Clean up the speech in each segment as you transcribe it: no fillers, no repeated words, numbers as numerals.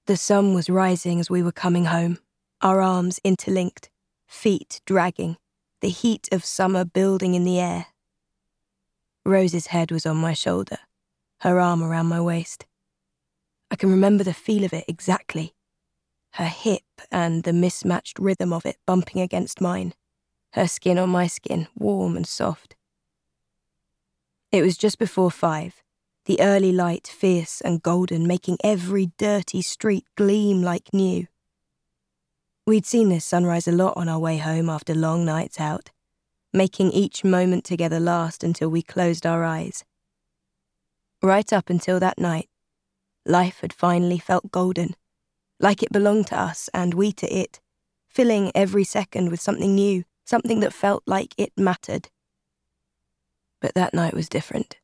The sun was rising as we were coming home, our arms interlinked, feet dragging, the heat of summer building in the air. Rose's head was on my shoulder, her arm around my waist. I can remember the feel of it exactly, her hip and the mismatched rhythm of it bumping against mine, her skin on my skin, warm and soft. It was just before 5, the early light fierce and golden, making every dirty street gleam like new. We'd seen this sunrise a lot on our way home after long nights out, making each moment together last until we closed our eyes. Right up until that night, life had finally felt golden, like it belonged to us and we to it, filling every second with something new, something that felt like it mattered. But that night was different.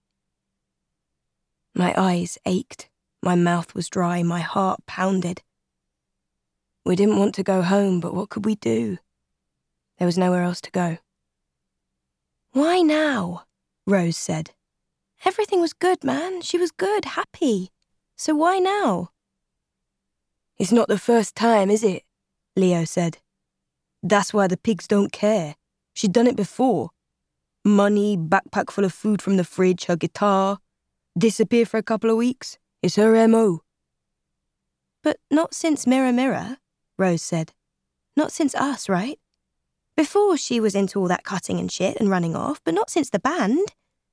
My eyes ached, my mouth was dry, my heart pounded. We didn't want to go home, but what could we do? There was nowhere else to go. "Why now?" Rose said. "Everything was good, man. She was good, happy. So why now?" "It's not the first time, is it?" Leo said. "That's why the pigs don't care. She'd done it before. Money, backpack full of food from the fridge, her guitar. Disappear for a couple of weeks. It's her MO. "But not since Mirror Mirror," Rose said. "Not since us, right? Before she was into all that cutting and shit and running off, but not since the band.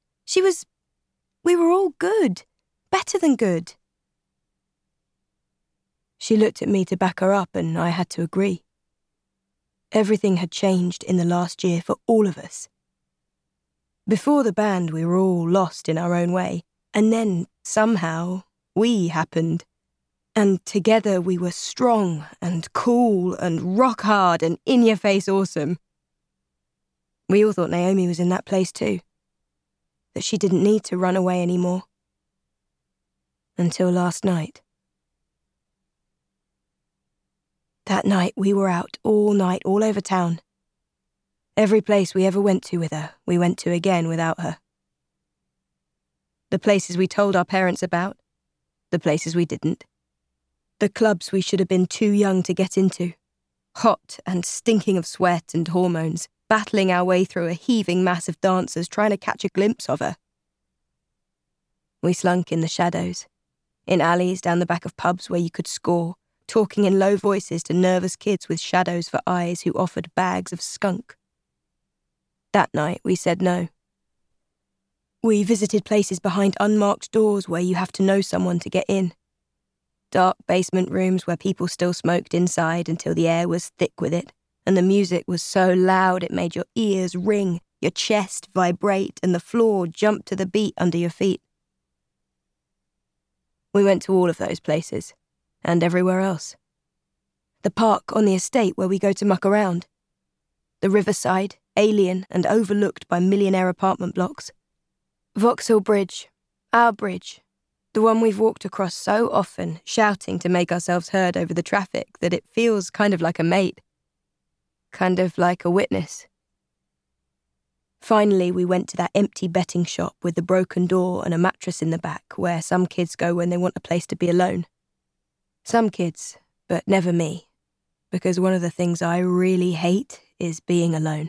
We were all good. Better than good." She looked at me to back her up and I had to agree. Everything had changed in the last year for all of us. Before the band, we were all lost in our own way, and then, somehow, we happened. And together we were strong and cool and rock hard and in-your-face awesome. We all thought Naomi was in that place too, that she didn't need to run away anymore. Until last night. That night we were out all night, all over town. Every place we ever went to with her, we went to again without her. The places we told our parents about, the places we didn't. The clubs we should have been too young to get into, hot and stinking of sweat and hormones, battling our way through a heaving mass of dancers trying to catch a glimpse of her. We slunk in the shadows, in alleys down the back of pubs where you could score, talking in low voices to nervous kids with shadows for eyes who offered bags of skunk. That night we said no. We visited places behind unmarked doors where you have to know someone to get in. Dark basement rooms where people still smoked inside until the air was thick with it, and the music was so loud it made your ears ring, your chest vibrate, and the floor jump to the beat under your feet. We went to all of those places, and everywhere else. The park on the estate where we go to muck around. The riverside, alien and overlooked by millionaire apartment blocks. Vauxhall Bridge, our bridge, the one we've walked across so often, shouting to make ourselves heard over the traffic that it feels kind of like a mate, kind of like a witness. Finally, we went to that empty betting shop with the broken door and a mattress in the back where some kids go when they want a place to be alone. Some kids, but never me, because one of the things I really hate is being alone.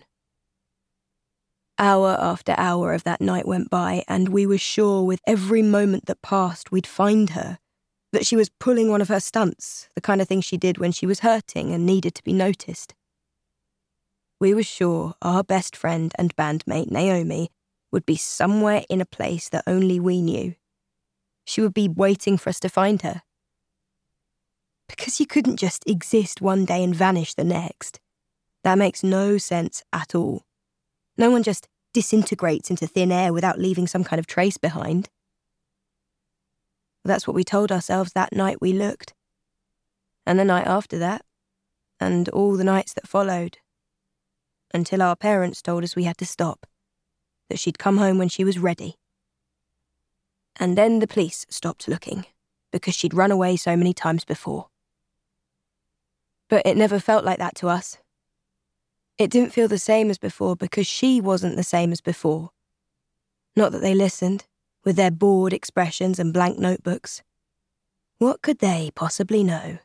Hour after hour of that night went by, and we were sure with every moment that passed we'd find her, that she was pulling one of her stunts, the kind of thing she did when she was hurting and needed to be noticed. We were sure our best friend and bandmate, Naomi, would be somewhere in a place that only we knew. She would be waiting for us to find her. Because you couldn't just exist one day and vanish the next. That makes no sense at all. No one just disintegrates into thin air without leaving some kind of trace behind. That's what we told ourselves that night we looked. And the night after that. And all the nights that followed. Until our parents told us we had to stop. That she'd come home when she was ready. And then the police stopped looking, because she'd run away so many times before. But it never felt like that to us. It didn't feel the same as before because she wasn't the same as before. Not that they listened, with their bored expressions and blank notebooks. What could they possibly know?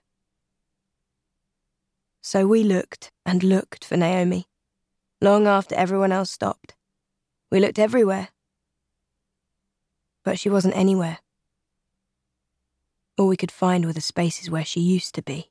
So we looked and looked for Naomi, long after everyone else stopped. We looked everywhere. But she wasn't anywhere. All we could find were the spaces where she used to be.